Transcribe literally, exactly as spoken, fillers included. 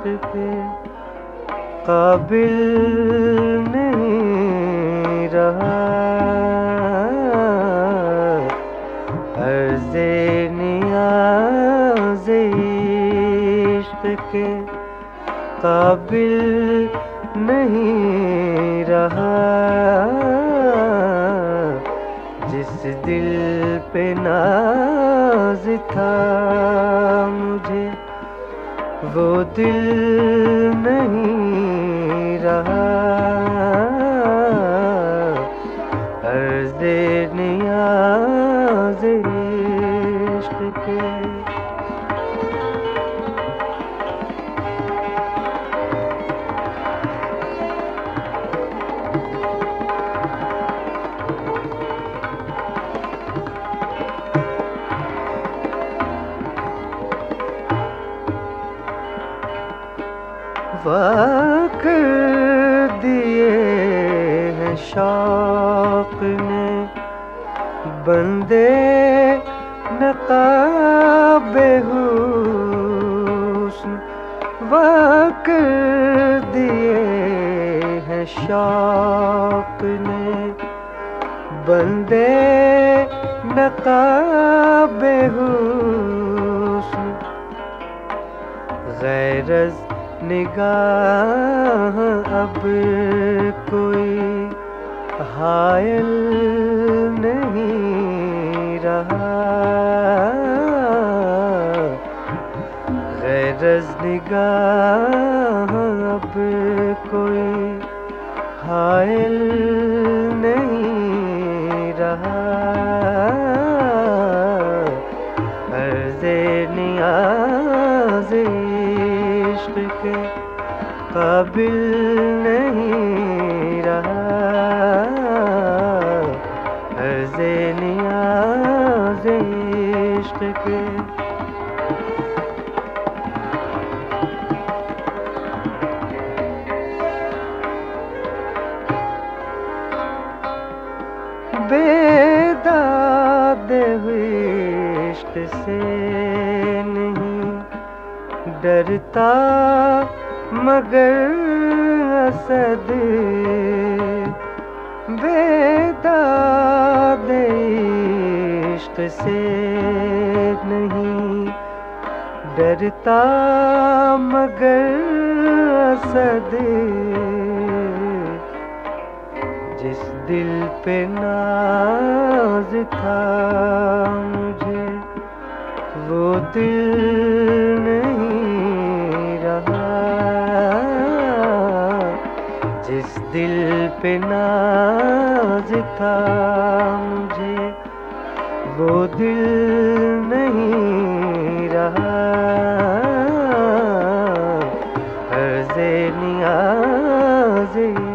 के काबिल नहीं रहा। अर्ज़े नियाज़े इश्क के काबिल नहीं रहा। जिस दिल पे नाज था मुझे वो दिल नहीं रहा। अर्ज़े नियाज़े इश्क के वाकर दिए हैं शौक ने बंदे नकाबे हुस्न। वाकर दिए हैं शौक ने बंदे नकाबे हुस्न। गैरज निगाह अब कोई हायल नहीं रहा। गैरज निगाह अब कोई हायल नहीं रहा। अर्ज़े नियाज़े इश्क के काबिल नहीं रहा। अर्ज़े नियाज़े इश्क के बेदादे इश्क से नहीं डरता मगर असद। बेदादे इश्क से नहीं डरता मगर असद। जिस दिल पे नाज था मुझे वो दिल नहीं रहा। जिस दिल पे नाज था मुझे वो दिल नहीं रहा। अर्ज़े नियाज़े